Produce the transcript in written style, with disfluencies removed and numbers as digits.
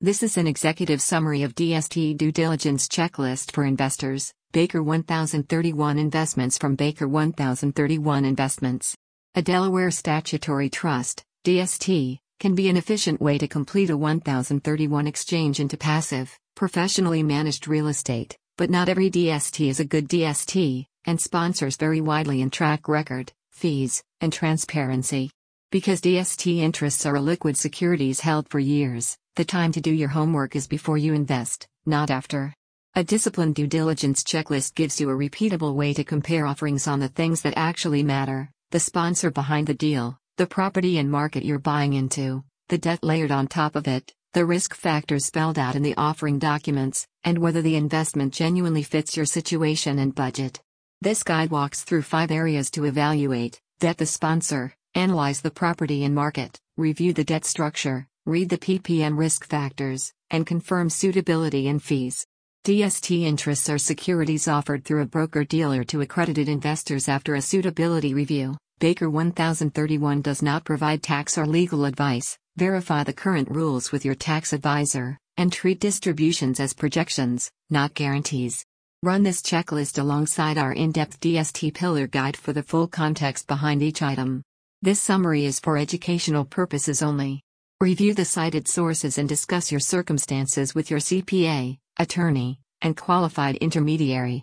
This is an executive summary of DST Due Diligence Checklist for Investors, Baker 1031 Investments from Baker 1031 Investments. A Delaware statutory trust, DST, can be an efficient way to complete a 1031 exchange into passive, professionally managed real estate, but not every DST is a good DST, and sponsors vary widely in track record, fees, and transparency. Because DST interests are illiquid securities held for years, the time to do your homework is before you invest, not after. A disciplined due diligence checklist gives you a repeatable way to compare offerings on the things that actually matter: the sponsor behind the deal, the property and market you're buying into, the debt layered on top of it, the risk factors spelled out in the offering documents, and whether the investment genuinely fits your situation and budget. This guide walks through 5 areas to evaluate: vet the sponsor, analyze the property and market, review the debt structure, read the PPM risk factors, and confirm suitability and fees. DST interests are securities offered through a broker-dealer to accredited investors after a suitability review. Baker 1031 does not provide tax or legal advice. Verify the current rules with your tax advisor, and treat distributions as projections, not guarantees. Run this checklist alongside our in-depth DST Pillar Guide for the full context behind each item. This summary is for educational purposes only. Review the cited sources and discuss your circumstances with your CPA, attorney, and qualified intermediary.